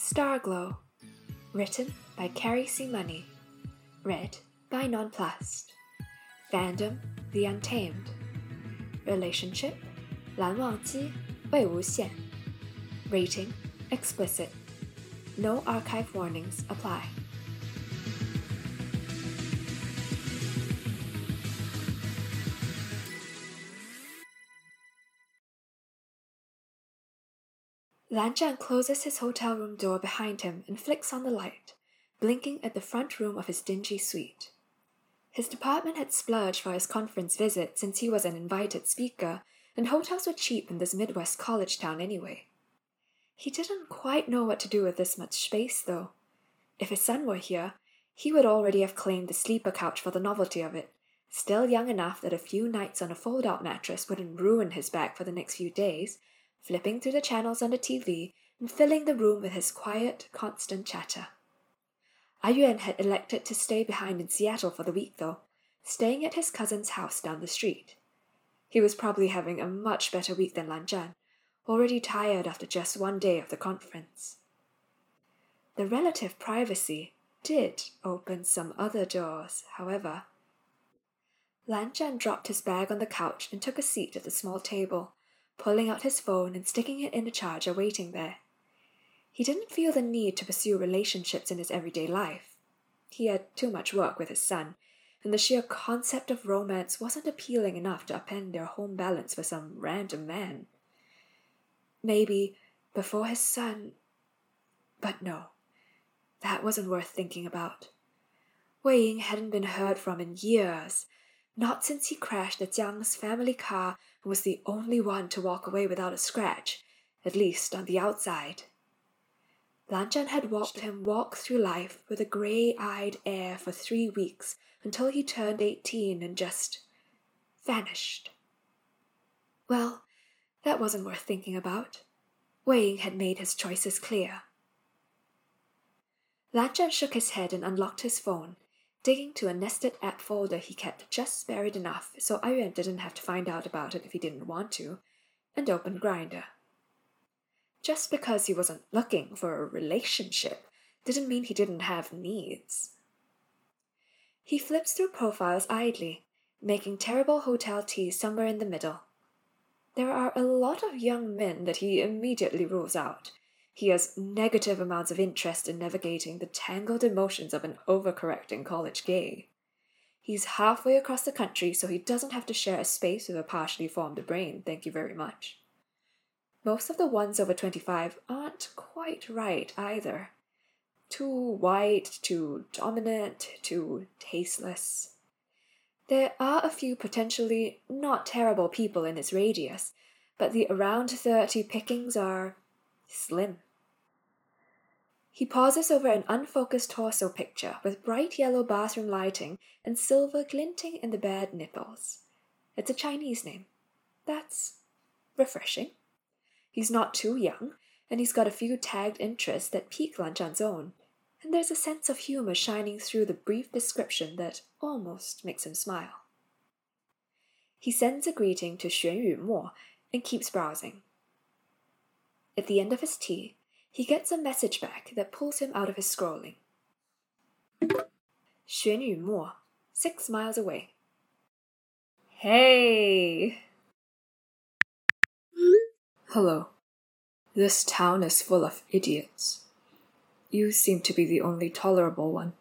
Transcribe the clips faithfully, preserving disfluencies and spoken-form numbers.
Starglow. Written by Carrie C. Money. Read by Nonplussed. Fandom The Untamed. Relationship 蓝忘机未无限. Rating Explicit. No archive warnings apply. Lan Zhan closes his hotel room door behind him and flicks on the light, blinking at the front room of his dingy suite. His department had splurged for his conference visit since he was an invited speaker, and hotels were cheap in this Midwest college town anyway. He didn't quite know what to do with this much space, though. If his son were here, he would already have claimed the sleeper couch for the novelty of it, still young enough that a few nights on a fold-out mattress wouldn't ruin his back for the next few days, flipping through the channels on the T V and filling the room with his quiet, constant chatter. Ayuan had elected to stay behind in Seattle for the week, though, staying at his cousin's house down the street. He was probably having a much better week than Lan Zhan, already tired after just one day of the conference. The relative privacy did open some other doors, however. Lan Zhan dropped his bag on the couch and took a seat at the small table, pulling out his phone and sticking it in the charger waiting there. He didn't feel the need to pursue relationships in his everyday life. He had too much work with his son, and the sheer concept of romance wasn't appealing enough to upend their home balance for some random man. Maybe before his son... But no, that wasn't worth thinking about. Wei Ying hadn't been heard from in years, not since he crashed the Jiang's family car and was the only one to walk away without a scratch, at least on the outside. Lan Zhan had watched him walk through life with a grey-eyed air for three weeks until he turned eighteen and just vanished. Well, that wasn't worth thinking about. Wei Ying had made his choices clear. Lan Zhan shook his head and unlocked his phone, digging to a nested app folder he kept just buried enough so Ayuan didn't have to find out about it if he didn't want to, and opened Grindr. Just because he wasn't looking for a relationship didn't mean he didn't have needs. He flips through profiles idly, making terrible hotel teas somewhere in the middle. There are a lot of young men that he immediately rules out. He has negative amounts of interest in navigating the tangled emotions of an overcorrecting college gay. He's halfway across the country, so he doesn't have to share a space with a partially formed brain, thank you very much. Most of the ones over twenty-five aren't quite right either. Too white, too dominant, too tasteless. There are a few potentially not terrible people in his radius, but the around thirty pickings are slim. He pauses over an unfocused torso picture with bright yellow bathroom lighting and silver glinting in the bared nipples. It's a Chinese name. That's refreshing. He's not too young, and he's got a few tagged interests that pique Lan Zhan's own, and there's a sense of humor shining through the brief description that almost makes him smile. He sends a greeting to Xuan Yumo and keeps browsing. At the end of his tea, he gets a message back that pulls him out of his scrolling. Xuan Yumo, six miles away. Hey! Hello. This town is full of idiots. You seem to be the only tolerable one.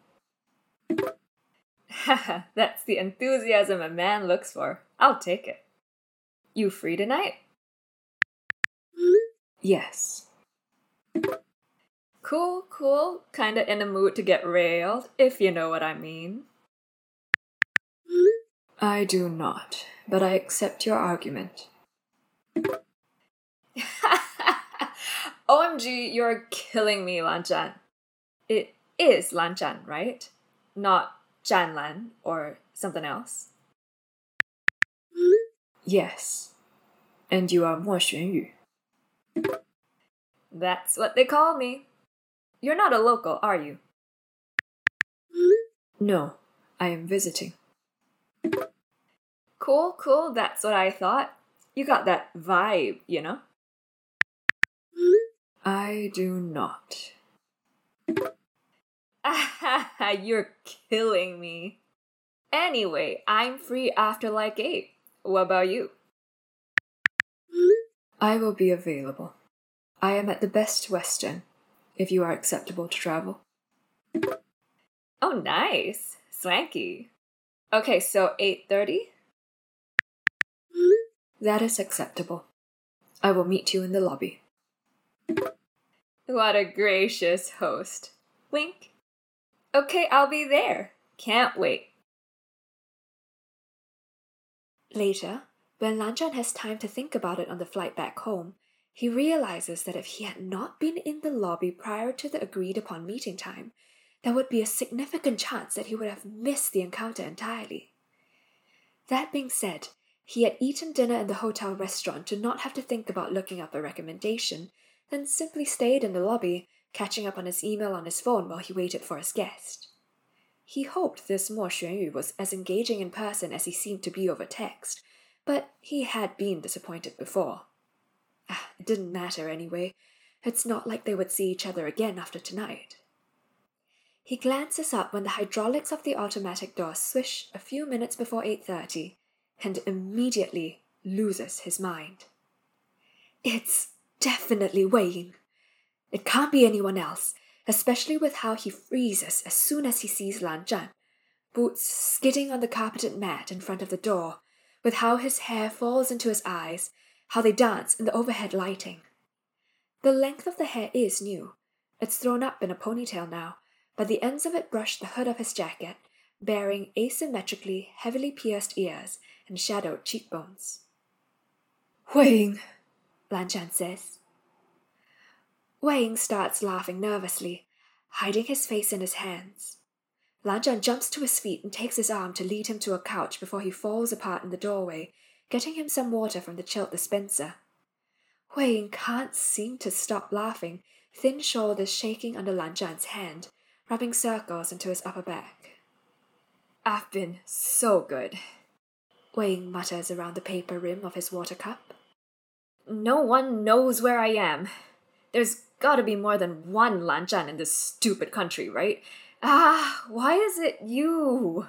Haha, that's the enthusiasm a man looks for. I'll take it. You free tonight? Yes. Cool, cool. Kinda in the mood to get railed, if you know what I mean. I do not, but I accept your argument. O M G, you're killing me, Lan Zhan. It is Lan Zhan, right? Not Zhan Lan or something else? Yes. And you are Mo Xuanyu. That's what they call me. You're not a local, are you? No, I am visiting. Cool, cool, that's what I thought. You got that vibe, you know? I do not. Ah, you're killing me. Anyway, I'm free after like eight. What about you? I will be available. I am at the Best Western, if you are acceptable to travel. Oh, nice. Swanky. Okay, so eight thirty? That is acceptable. I will meet you in the lobby. What a gracious host. Wink. Okay, I'll be there. Can't wait. Later, when Lanzhan has time to think about it on the flight back home, he realizes that if he had not been in the lobby prior to the agreed-upon meeting time, there would be a significant chance that he would have missed the encounter entirely. That being said, he had eaten dinner in the hotel restaurant to not have to think about looking up a recommendation, then simply stayed in the lobby, catching up on his email on his phone while he waited for his guest. He hoped this Mo Xuanyu was as engaging in person as he seemed to be over text, but he had been disappointed before. Ah, it didn't matter anyway. It's not like they would see each other again after tonight. He glances up when the hydraulics of the automatic door swish a few minutes before eight thirty, and immediately loses his mind. It's definitely Wei Ying. It can't be anyone else, especially with how he freezes as soon as he sees Lanzhan, boots skidding on the carpeted mat in front of the door, with how his hair falls into his eyes, how they dance in the overhead lighting. The length of the hair is new. It's thrown up in a ponytail now, but the ends of it brush the hood of his jacket, bearing asymmetrically heavily pierced ears and shadowed cheekbones. Wei Ying, Lanzhan says. Wei Ying starts laughing nervously, hiding his face in his hands. Lanzhan jumps to his feet and takes his arm to lead him to a couch before he falls apart in the doorway, getting him some water from the chilled dispenser. Wei Ying can't seem to stop laughing, thin shoulders shaking under Lanzhan's hand, rubbing circles into his upper back. I've been so good, Wei Ying mutters around the paper rim of his water cup. No one knows where I am. There's gotta be more than one Lanzhan in this stupid country, right? Ah, why is it you?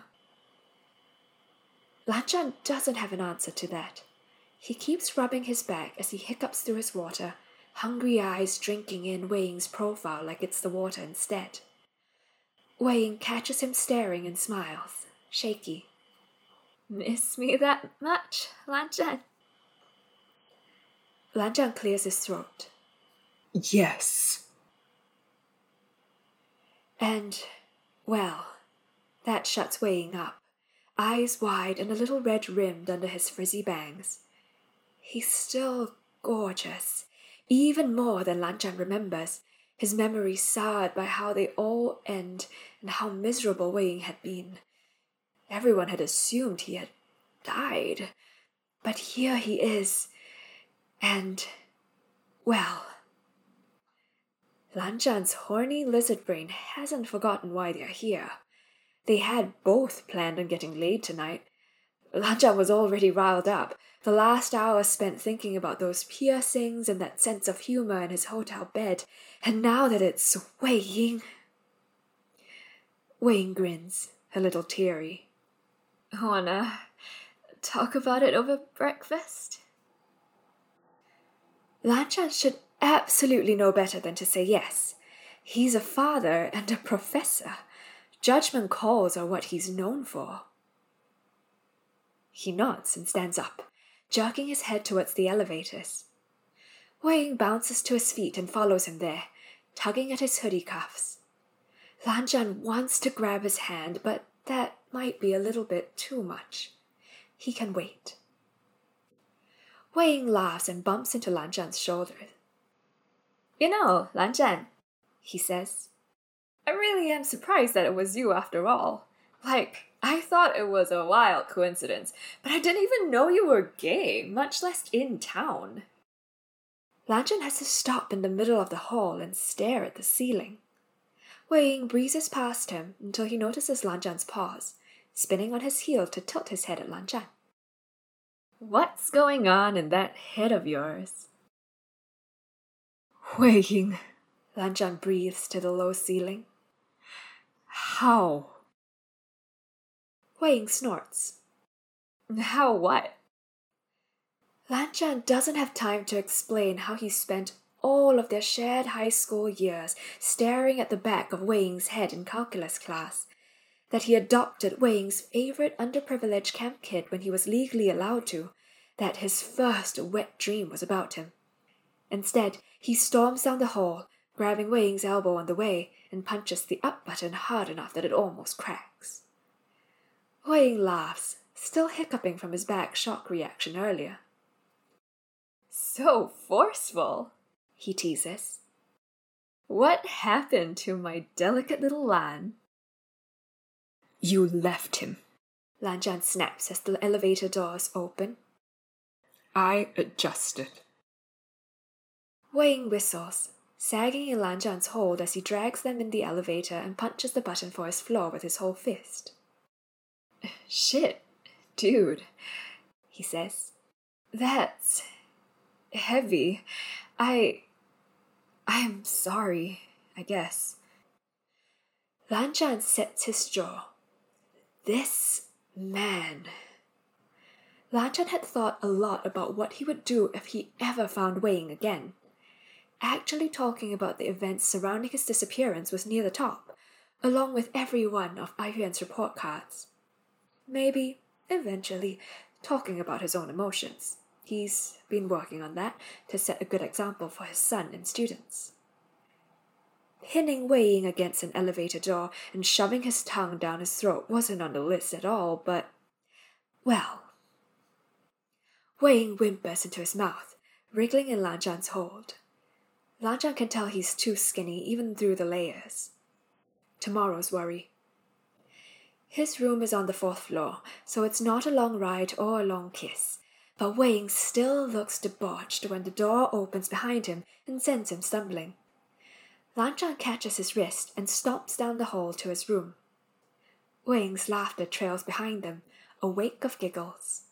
Lanzhan doesn't have an answer to that. He keeps rubbing his back as he hiccups through his water, hungry eyes drinking in Wei Ying's profile like it's the water instead. Wei Ying catches him staring and smiles, shaky. Miss me that much, Lanzhan? Lanzhan clears his throat. Yes. And, well, that shuts Wei Ying up, eyes wide and a little red rimmed under his frizzy bangs. He's still gorgeous, even more than Lanzhan remembers, his memory soured by how they all end and how miserable Wei Ying had been. Everyone had assumed he had died, but here he is, and, well, Lanzhan's horny lizard brain hasn't forgotten why they're here. They had both planned on getting laid tonight. Lanzhan was already riled up, the last hour spent thinking about those piercings and that sense of humor in his hotel bed, and now that it's Wei Ying... Wei Ying grins, a little teary. Wanna talk about it over breakfast? Lanzhan should absolutely know better than to say yes. He's a father and a professor. Judgment calls are what he's known for. He nods and stands up, jerking his head towards the elevators. Wei Ying bounces to his feet and follows him there, tugging at his hoodie cuffs. Lanzhan wants to grab his hand, but that might be a little bit too much. He can wait. Wei Ying laughs and bumps into Lanzhan's shoulder. You know, Lanzhan, he says, I really am surprised that it was you after all. Like, I thought it was a wild coincidence, but I didn't even know you were gay, much less in town. Lanzhan has to stop in the middle of the hall and stare at the ceiling. Wei Ying breezes past him until he notices Lanzhan's pause, spinning on his heel to tilt his head at Lanzhan. What's going on in that head of yours? Wei Ying, Lan Zhan breathes to the low ceiling. How? Wei Ying snorts. How what? Lan Zhan doesn't have time to explain how he spent all of their shared high school years staring at the back of Wei Ying's head in calculus class, that he adopted Wei Ying's favorite underprivileged camp kid when he was legally allowed to, that his first wet dream was about him. Instead, he storms down the hall, grabbing Wei Ying's elbow on the way, and punches the up button hard enough that it almost cracks. Wei Ying laughs, still hiccuping from his back shock reaction earlier. So forceful, he teases. What happened to my delicate little Lan? You left him, Lan Zhan snaps as the elevator doors open. I adjusted. Wei Ying whistles, sagging in Lan Zhan's hold as he drags them in the elevator and punches the button for his floor with his whole fist. Shit, dude, he says. That's heavy. I... I'm sorry, I guess. Lan Zhan sets his jaw. This man. Lan Zhan had thought a lot about what he would do if he ever found Wei Ying again. Actually talking about the events surrounding his disappearance was near the top, along with every one of Yuan's report cards. Maybe, eventually, talking about his own emotions. He's been working on that to set a good example for his son and students. Pinning Wei Ying against an elevator door and shoving his tongue down his throat wasn't on the list at all, but, well. Wei Ying whimpers into his mouth, wriggling in Lan Zhan's hold. Lan Zhan can tell he's too skinny even through the layers. Tomorrow's worry. His room is on the fourth floor, so it's not a long ride or a long kiss, but Wei Ying still looks debauched when the door opens behind him and sends him stumbling. Lan Zhan catches his wrist and stomps down the hall to his room. Wei Ying's laughter trails behind them, a wake of giggles.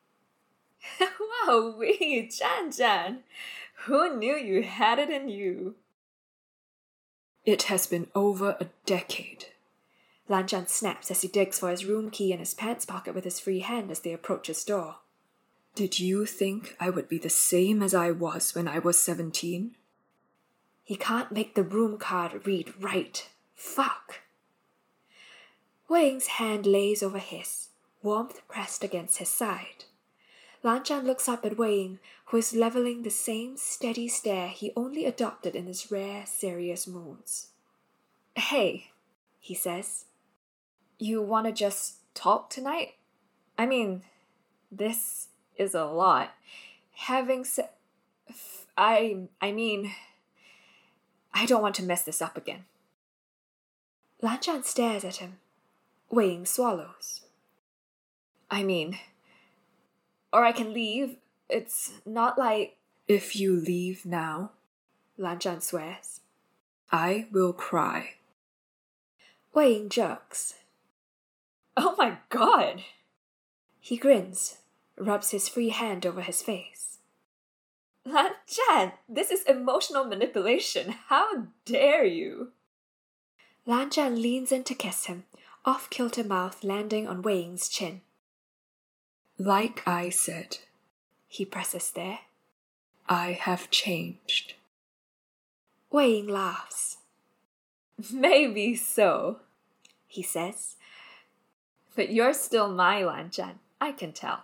Wow, wee, Zhan Zhan! Who knew you had it in you? It has been over a decade. Lan Zhan snaps as he digs for his room key in his pants pocket with his free hand as they approach his door. Did you think I would be the same as I was when I was seventeen? He can't make the room card read right. Fuck. Wei Ying's hand lays over his, warmth pressed against his side. Lan Zhan looks up at Wei Ying, who is leveling the same steady stare he only adopted in his rare, serious moods. Hey, he says. You want to just talk tonight? I mean, this is a lot. Having said... I... I mean... I don't want to mess this up again. Lan Zhan stares at him. Wei Ying swallows. I mean... Or I can leave. It's not like... If you leave now, Lan Zhan swears, I will cry. Wei Ying jerks. Oh my god! He grins, rubs his free hand over his face. Lan Zhan, this is emotional manipulation. How dare you? Lan Zhan leans in to kiss him, off-kilter mouth landing on Wei Ying's chin. Like I said, he presses there, I have changed. Wei Ying laughs. Maybe so, he says. But you're still my Lan Zhan, I can tell.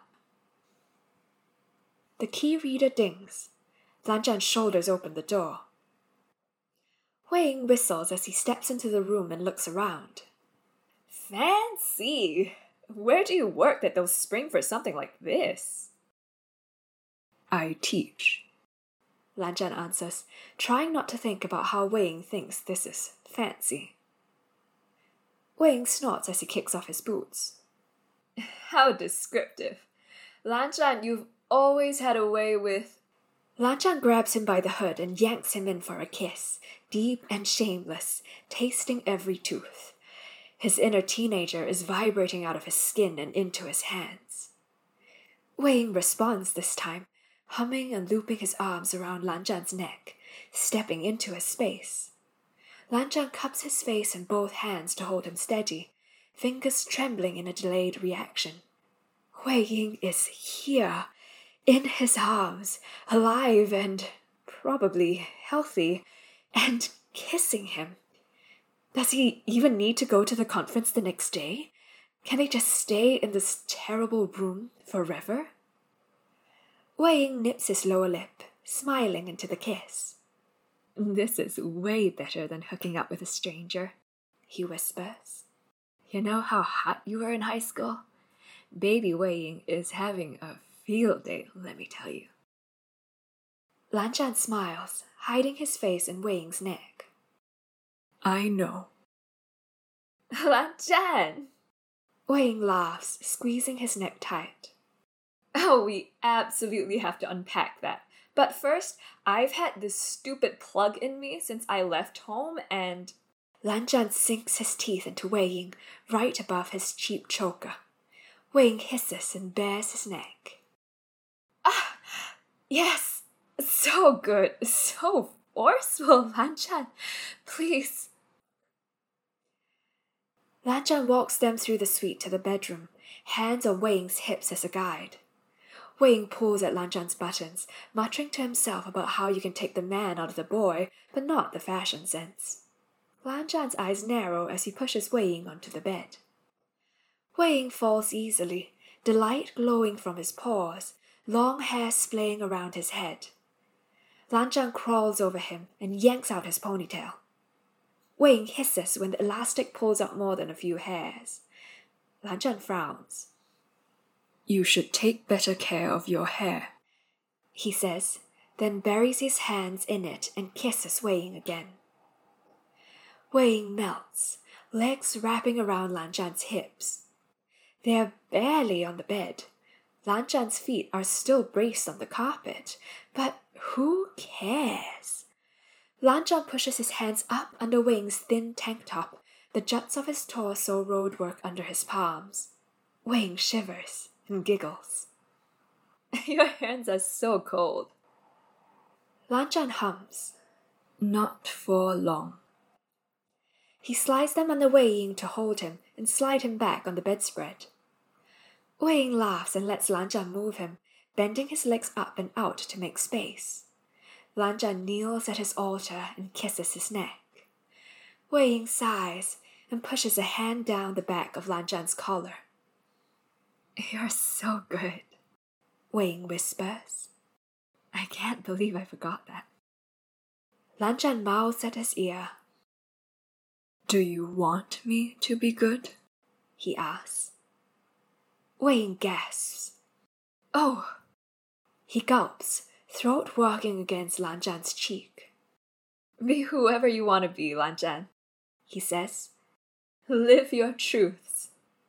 The key reader dings. Lan Zhan's shoulders open the door. Wei Ying whistles as he steps into the room and looks around. Fancy! Where do you work that they'll spring for something like this? I teach, Lan Zhan answers, trying not to think about how Wei Ying thinks this is fancy. Wei Ying snorts as he kicks off his boots. How descriptive. Lan Zhan, you've always had a way with... Lan Zhan grabs him by the hood and yanks him in for a kiss, deep and shameless, tasting every tooth. His inner teenager is vibrating out of his skin and into his hands. Wei Ying responds this time, humming and looping his arms around Lan Zhan's neck, stepping into his space. Lan Zhan cups his face in both hands to hold him steady, fingers trembling in a delayed reaction. Wei Ying is here, in his arms, alive and probably healthy, and kissing him. Does he even need to go to the conference the next day? Can they just stay in this terrible room forever? Wei Ying nips his lower lip, smiling into the kiss. This is way better than hooking up with a stranger, he whispers. You know how hot you were in high school? Baby Wei Ying is having a field day, let me tell you. Lan Zhan smiles, hiding his face in Wei Ying's neck. I know. Lan Zhan! Wei Ying laughs, squeezing his neck tight. Oh, we absolutely have to unpack that. But first, I've had this stupid plug in me since I left home and... Lan Zhan sinks his teeth into Wei Ying, right above his cheap choker. Wei Ying hisses and bares his neck. Ah! Yes! So good! So forceful, Lan Zhan! Please! Lan Zhan walks them through the suite to the bedroom, hands on Wei Ying's hips as a guide. Wei Ying pulls at Lan Zhan's buttons, muttering to himself about how you can take the man out of the boy, but not the fashion sense. Lan Zhan's eyes narrow as he pushes Wei Ying onto the bed. Wei Ying falls easily, delight glowing from his paws, long hair splaying around his head. Lan Zhan crawls over him and yanks out his ponytail. Wei Ying hisses when the elastic pulls out more than a few hairs. Lan Zhan frowns. You should take better care of your hair, he says, then buries his hands in it and kisses Wei Ying again. Wei Ying melts, legs wrapping around Lan Zhan's hips. They are barely on the bed. Lan Zhan's feet are still braced on the carpet, but who cares? Lan Zhan pushes his hands up under Wei Ying's thin tank top, the juts of his torso roadwork under his palms. Wei Ying shivers and giggles. Your hands are so cold. Lan Zhan hums. Not for long. He slides them under Wei Ying to hold him and slide him back on the bedspread. Wei Ying laughs and lets Lan Zhan move him, bending his legs up and out to make space. Lan Zhan kneels at his altar and kisses his neck. Wei Ying sighs and pushes a hand down the back of Lan Zhan's collar. You're so good, Wei Ying whispers. I can't believe I forgot that. Lan Zhan mouths at his ear. Do you want me to be good? He asks. Wei Ying gasps. Oh! He gulps, throat working against Lan Zhan's cheek. Be whoever you want to be, Lan Zhan, he says. Live your truths.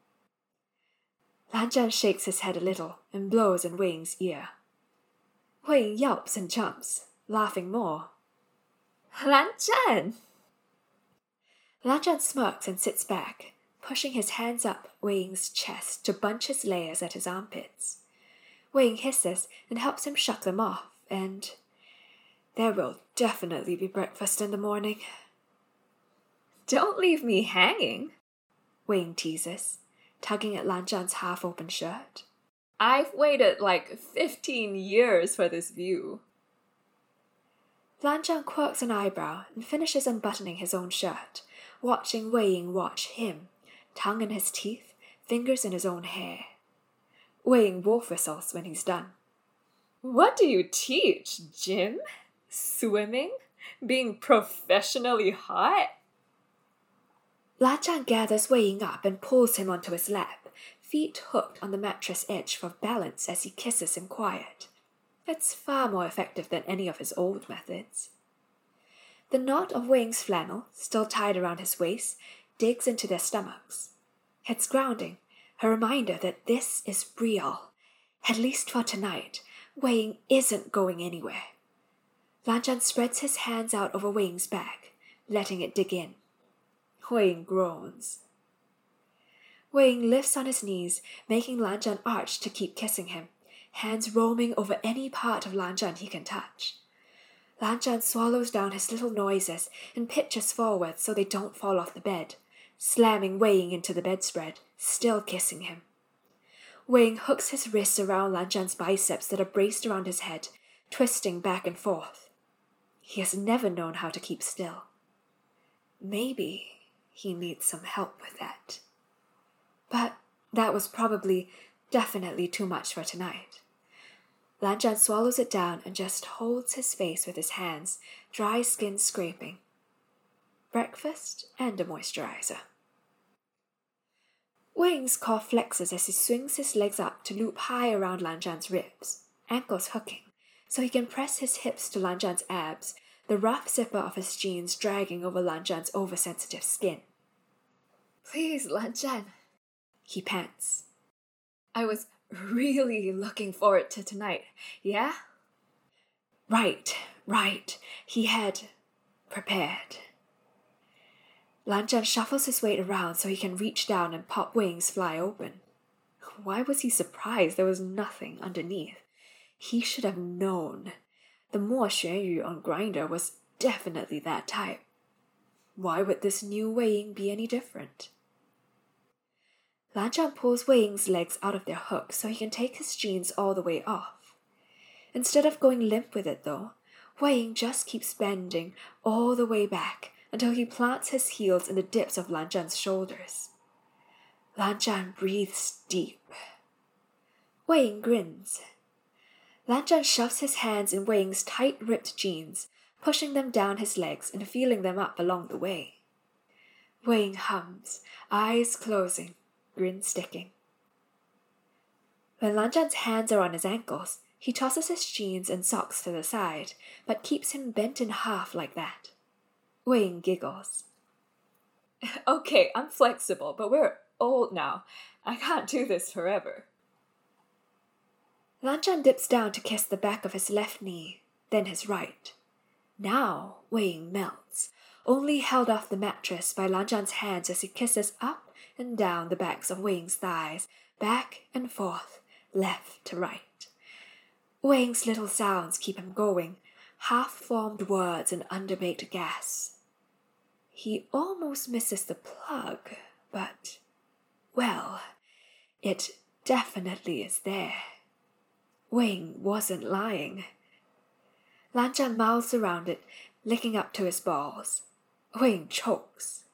Lan Zhan shakes his head a little and blows in Wei Ying's ear. Wei Ying yelps and jumps, laughing more. Lan Zhan! Lan Zhan smirks and sits back, pushing his hands up Wei Ying's chest to bunch his layers at his armpits. Wei Ying hisses and helps him shuck them off, and there will definitely be breakfast in the morning. Don't leave me hanging, Wei Ying teases, tugging at Lan Zhan's half-open shirt. I've waited like fifteen years for this view. Lan Zhan quirks an eyebrow and finishes unbuttoning his own shirt, watching Wei Ying watch him, tongue in his teeth, fingers in his own hair. Wei Ying wolf whistles when he's done. What do you teach? Gym? Swimming? Being professionally hot? Lan Zhan gathers Wei Ying up and pulls him onto his lap, feet hooked on the mattress edge for balance as he kisses him quiet. It's far more effective than any of his old methods. The knot of Wei Ying's flannel, still tied around his waist, digs into their stomachs. It's grounding, a reminder that this is real. At least for tonight, Wei Ying isn't going anywhere. Lan Zhan spreads his hands out over Wei Ying's back, letting it dig in. Wei Ying groans. Wei Ying lifts on his knees, making Lan Zhan arch to keep kissing him, hands roaming over any part of Lan Zhan he can touch. Lan Zhan swallows down his little noises and pitches forward so they don't fall off the bed, slamming Wei Ying into the bedspread, still kissing him. Wei Ying hooks his wrists around Lan Zhan's biceps that are braced around his head, twisting back and forth. He has never known how to keep still. Maybe he needs some help with that. But that was probably, definitely too much for tonight. Lan Zhan swallows it down and just holds his face with his hands, dry skin scraping. Breakfast and a moisturizer. Wei Ying's core flexes as he swings his legs up to loop high around Lan Zhan's ribs, ankles hooking, so he can press his hips to Lan Zhan's abs, the rough zipper of his jeans dragging over Lan Zhan's oversensitive skin. Please, Lan Zhan, he pants. I was really looking forward to tonight, yeah? Right, right. He had prepared. Lan Zhan shuffles his weight around so he can reach down and pop Wei Ying's fly open. Why was he surprised there was nothing underneath? He should have known. The Mo Xuanyu on Grindr was definitely that type. Why would this new Wei Ying be any different? Lan Zhan pulls Wei Ying's legs out of their hooks so he can take his jeans all the way off. Instead of going limp with it though, Wei Ying just keeps bending all the way back until he plants his heels in the dips of Lan Zhan's shoulders. Lan Zhan breathes deep. Wei Ying grins. Lan Zhan shoves his hands in Wei Ying's tight-ripped jeans, pushing them down his legs and feeling them up along the way. Wei Ying hums, eyes closing, grin sticking. When Lan Zhan's hands are on his ankles, he tosses his jeans and socks to the side, but keeps him bent in half like that. Wei Ying giggles. Okay, I'm flexible, but we're old now. I can't do this forever. Lan Zhan dips down to kiss the back of his left knee, then his right. Now Wei Ying melts, only held off the mattress by Lan Zhan's hands as he kisses up and down the backs of Wei Ying's thighs, back and forth, left to right. Wei Ying's little sounds keep him going, half-formed words and underbaked gas. He almost misses the plug, but, well, it definitely is there. Wei Ying wasn't lying. Lan Zhan mouths around it, licking up to his balls. Wei Ying chokes.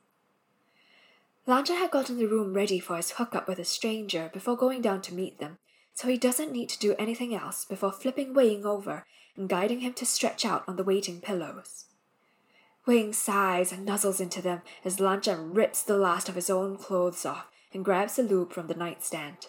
Lan Zhan had gotten the room ready for his hookup with a stranger before going down to meet them, so he doesn't need to do anything else before flipping Wei Ying over and guiding him to stretch out on the waiting pillows. Wei Ying sighs and nuzzles into them as Lan Zhan rips the last of his own clothes off and grabs the lube from the nightstand.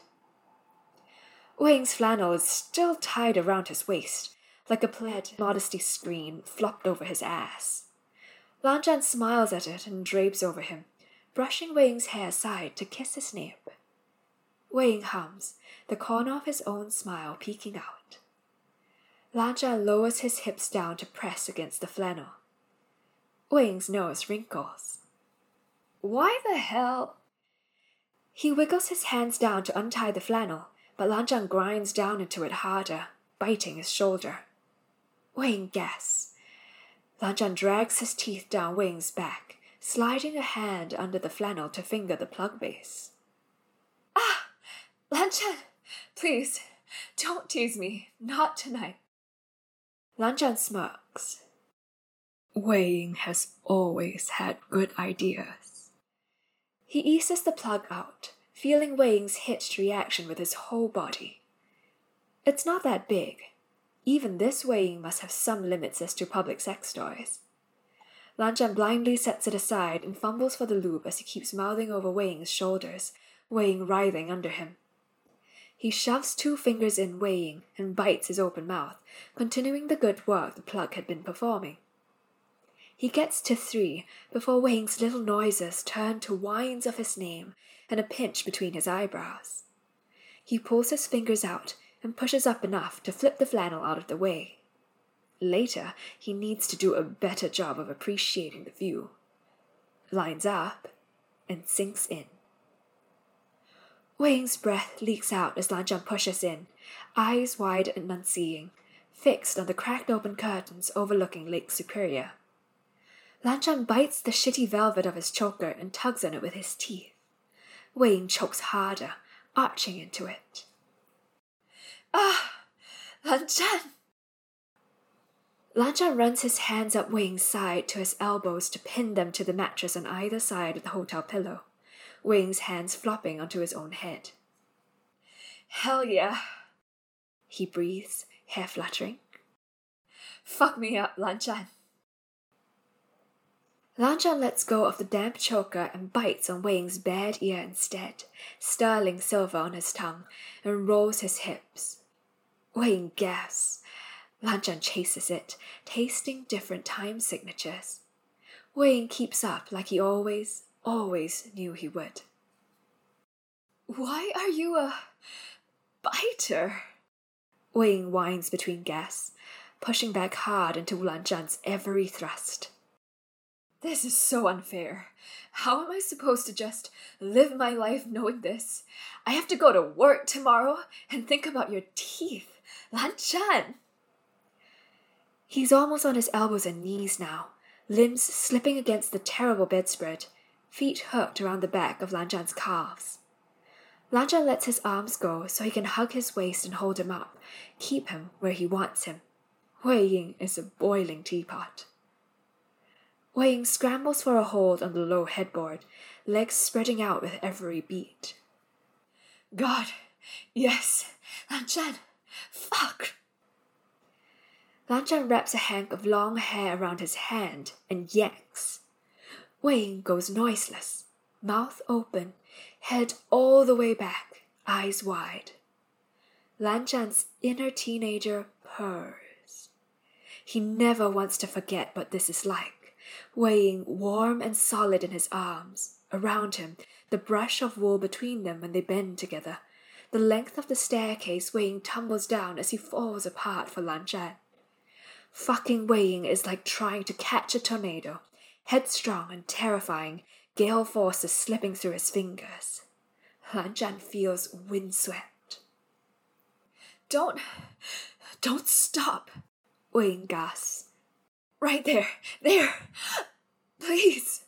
Wei Ying's flannel is still tied around his waist, like a plaid modesty screen flopped over his ass. Lan Zhan smiles at it and drapes over him, brushing Wei Ying's hair aside to kiss his nape. Wei Ying hums, the corner of his own smile peeking out. Lan Zhan lowers his hips down to press against the flannel. Wei Ying's nose wrinkles. Why the hell? He wiggles his hands down to untie the flannel, but Lan Zhan grinds down into it harder, biting his shoulder. Wei Ying gasps. Lan Zhan drags his teeth down Wei Ying's back, sliding a hand under the flannel to finger the plug base. Ah! Lan Zhan, please, don't tease me. Not tonight. Lan Zhan smirks. Wei Ying has always had good ideas. He eases the plug out, feeling Wei Ying's hitched reaction with his whole body. It's not that big. Even this Wei Ying must have some limits as to public sex toys. Lan Zhan blindly sets it aside and fumbles for the lube as he keeps mouthing over Wei Ying's shoulders, Wei Ying writhing under him. He shoves two fingers in Wei Ying and bites his open mouth, continuing the good work the plug had been performing. He gets to three before Wei Ying's little noises turn to whines of his name and a pinch between his eyebrows. He pulls his fingers out and pushes up enough to flip the flannel out of the way. Later, he needs to do a better job of appreciating the view. Lines up and sinks in. Wei Ying's breath leaks out as Lan Zhan pushes in, eyes wide and unseeing, fixed on the cracked open curtains overlooking Lake Superior. Lan Zhan bites the shitty velvet of his choker and tugs on it with his teeth. Wei Ying chokes harder, arching into it. Ah! Lan Zhan! Lan Zhan runs his hands up Wei Ying's side to his elbows to pin them to the mattress on either side of the hotel pillow, Wei Ying's hands flopping onto his own head. Hell yeah, he breathes, hair fluttering. Fuck me up, Lan Zhan. Lan Zhan lets go of the damp choker and bites on Wei Ying's bared ear instead, sterling silver on his tongue, and rolls his hips. Wei Ying gasps. Lan Zhan chases it, tasting different time signatures. Wei Ying keeps up like he always, always knew he would. Why are you a biter? Wei Ying whines between gasps, pushing back hard into Lan Zhan's every thrust. This is so unfair. How am I supposed to just live my life knowing this? I have to go to work tomorrow and think about your teeth, Lan Zhan. He's almost on his elbows and knees now, limbs slipping against the terrible bedspread, feet hooked around the back of Lan Zhan's calves. Lan Zhan lets his arms go so he can hug his waist and hold him up, keep him where he wants him. Wei Ying is a boiling teapot. Wei Ying scrambles for a hold on the low headboard, legs spreading out with every beat. God, yes, Lan Zhan, fuck! Lan Zhan wraps a hank of long hair around his hand and yanks. Wei Ying goes noiseless, mouth open, head all the way back, eyes wide. Lan Zhan's inner teenager purrs. He never wants to forget what this is like, Wei Ying warm and solid in his arms, around him, the brush of wool between them when they bend together, the length of the staircase Wei Ying tumbles down as he falls apart for Lan Zhan. Fucking Wei Ying is like trying to catch a tornado, headstrong and terrifying, gale forces slipping through his fingers. Lan Zhan feels windswept. Don't, don't stop, Wei Ying gasps. Right there, there, please.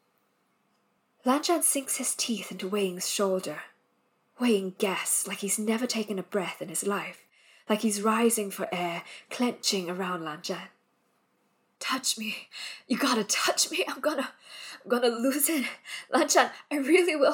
Lan Zhan sinks his teeth into Wei Ying's shoulder. Wei Ying gasps like he's never taken a breath in his life, like he's rising for air, clenching around Lan Zhan. Touch me. You gotta touch me. I'm gonna, I'm gonna lose it. Lan Zhan, I really will.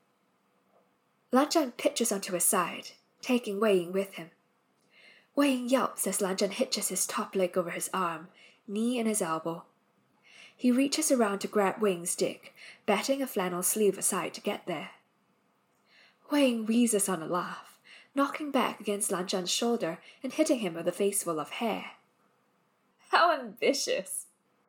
Lan Zhan pitches onto his side, taking Wei Ying with him. Wei Ying yelps as Lan Zhan hitches his top leg over his arm, knee in his elbow. He reaches around to grab Wei Ying's dick, batting a flannel sleeve aside to get there. Wei Ying wheezes on a laugh, knocking back against Lan Zhan's shoulder and hitting him with a faceful of hair. How ambitious.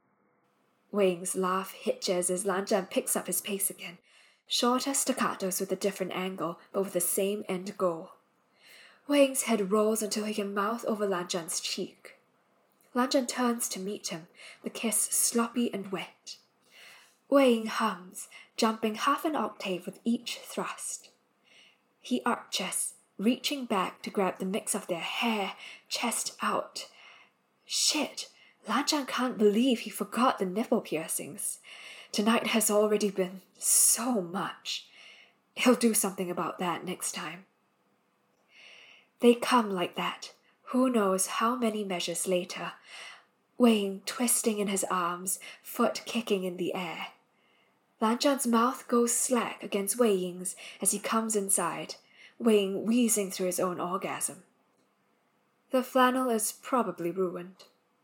Wei Ying's laugh hitches as Lan Zhan picks up his pace again, shorter staccatos with a different angle, but with the same end goal. Wei Ying's head rolls until he can mouth over Lan Zhan's cheek. Lan Zhan turns to meet him, the kiss sloppy and wet. Wei Ying hums, jumping half an octave with each thrust. He arches, reaching back to grab the mix of their hair, chest out. Shit, Lan Zhan can't believe he forgot the nipple piercings. Tonight has already been so much. He'll do something about that next time. They come like that, who knows how many measures later, Wei Ying twisting in his arms, foot kicking in the air. Lan Zhan's mouth goes slack against Wei Ying's as he comes inside, Wei Ying wheezing through his own orgasm. The flannel is probably ruined.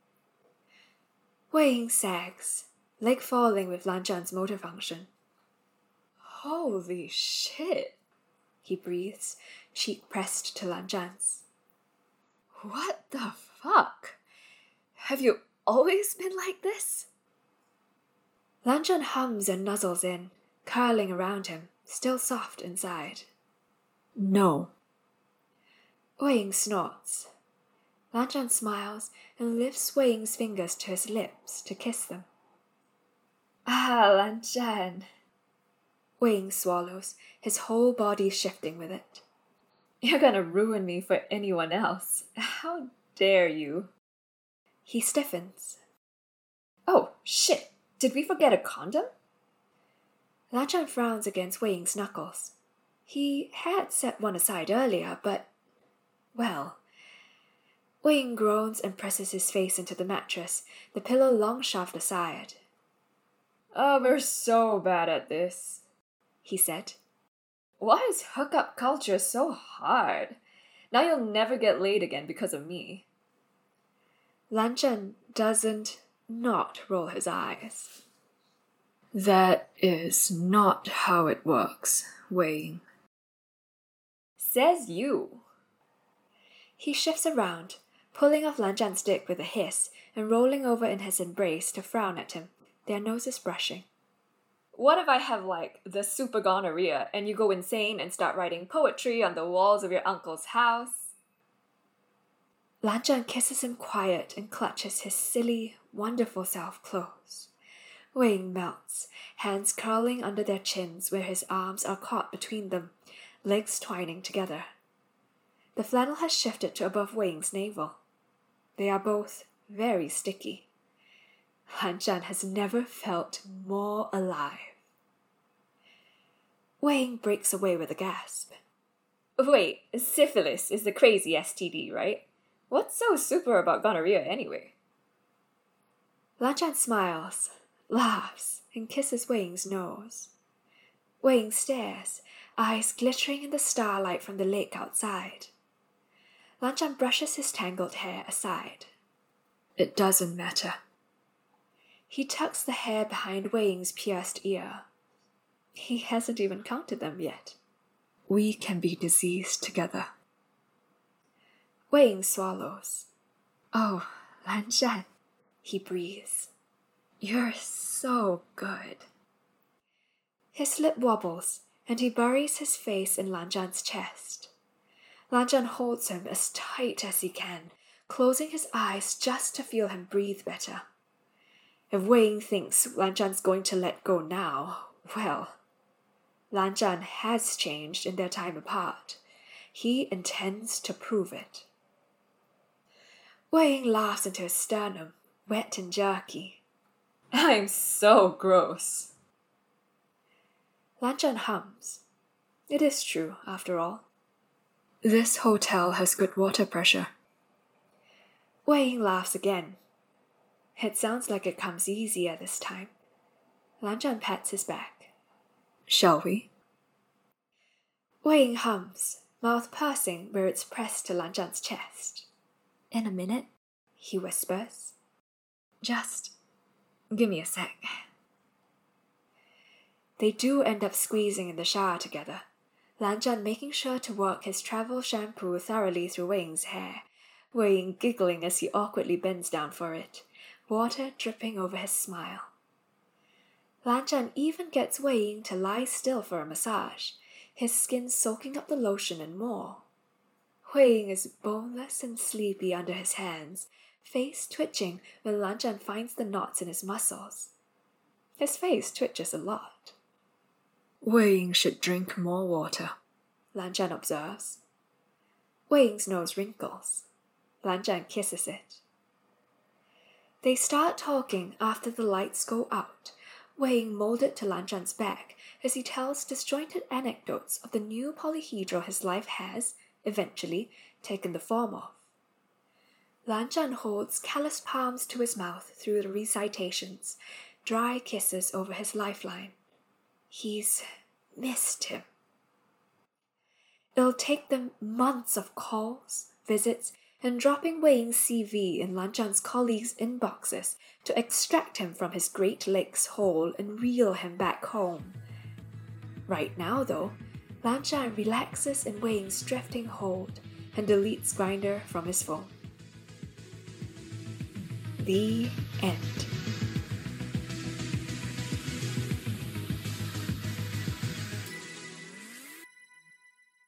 Wei Ying sags, leg falling with Lan Zhan's motor function. Holy shit, he breathes, cheek pressed to Lan Zhan's. What the fuck? Have you always been like this? Lan Zhan hums and nuzzles in, curling around him, still soft inside. No. Wei Ying snorts. Lan Zhan smiles and lifts Wei Ying's fingers to his lips to kiss them. Ah, Lan Zhan. Wei Ying swallows, his whole body shifting with it. You're gonna ruin me for anyone else. How dare you? He stiffens. Oh, shit! Did we forget a condom? Lan Zhan frowns against Wei Ying's knuckles. He had set one aside earlier, but... well... Wei Ying groans and presses his face into the mattress, the pillow long shoved aside. Oh, we're so bad at this, he said. Why is hookup culture so hard? Now you'll never get laid again because of me. Lan Zhan doesn't not roll his eyes. That is not how it works, Wei Ying. Says you. He shifts around, pulling off Lan Zhan's dick with a hiss and rolling over in his embrace to frown at him, their noses brushing. What if I have, like, the super gonorrhea and you go insane and start writing poetry on the walls of your uncle's house? Lan Zhan kisses him quiet and clutches his silly, wonderful self close. Wei Ying melts, hands curling under their chins where his arms are caught between them, legs twining together. The flannel has shifted to above Wei Ying's navel. They are both very sticky. Lan Zhan has never felt more alive. Wei Ying breaks away with a gasp. Wait, syphilis is the crazy S T D, right? What's so super about gonorrhea anyway? Lan Zhan smiles, laughs, and kisses Wei Ying's nose. Wei Ying stares, eyes glittering in the starlight from the lake outside. Lan Zhan brushes his tangled hair aside. It doesn't matter. He tucks the hair behind Wei Ying's pierced ear. He hasn't even counted them yet. We can be diseased together. Wei Ying swallows. Oh, Lan Zhan, he breathes. You're so good. His lip wobbles, and he buries his face in Lan Zhan's chest. Lan Zhan holds him as tight as he can, closing his eyes just to feel him breathe better. If Wei Ying thinks Lan Zhan's going to let go now, well, Lan Zhan has changed in their time apart. He intends to prove it. Wei Ying laughs into his sternum, wet and jerky. I'm so gross. Lan Zhan hums. It is true, after all. This hotel has good water pressure. Wei Ying laughs again. It sounds like it comes easier this time. Lan Zhan pats his back. Shall we? Wei Ying hums, mouth pursing where it's pressed to Lan Zhan's chest. In a minute, he whispers. Just give me a sec. They do end up squeezing in the shower together, Lan Zhan making sure to work his travel shampoo thoroughly through Wei Ying's hair, Wei Ying giggling as he awkwardly bends down for it, water dripping over his smile. Lan Zhan even gets Wei Ying to lie still for a massage, his skin soaking up the lotion and more. Wei Ying is boneless and sleepy under his hands, face twitching when Lan Zhan finds the knots in his muscles. His face twitches a lot. Wei Ying should drink more water, Lan Zhan observes. Wei Ying's nose wrinkles. Lan Zhan kisses it. They start talking after the lights go out, Wei Ying molded to Lan Zhan's back as he tells disjointed anecdotes of the new polyhedral his life has, eventually, taken the form of. Lan Zhan holds calloused palms to his mouth through the recitations, dry kisses over his lifeline. He's missed him. It'll take them months of calls, visits, and dropping Wei Ying's C V in Lan Zhan's colleagues' inboxes to extract him from his Great Lakes hole and reel him back home. Right now, though, Lan Zhan relaxes in Wei Ying's drifting hold and deletes Grindr from his phone. The end.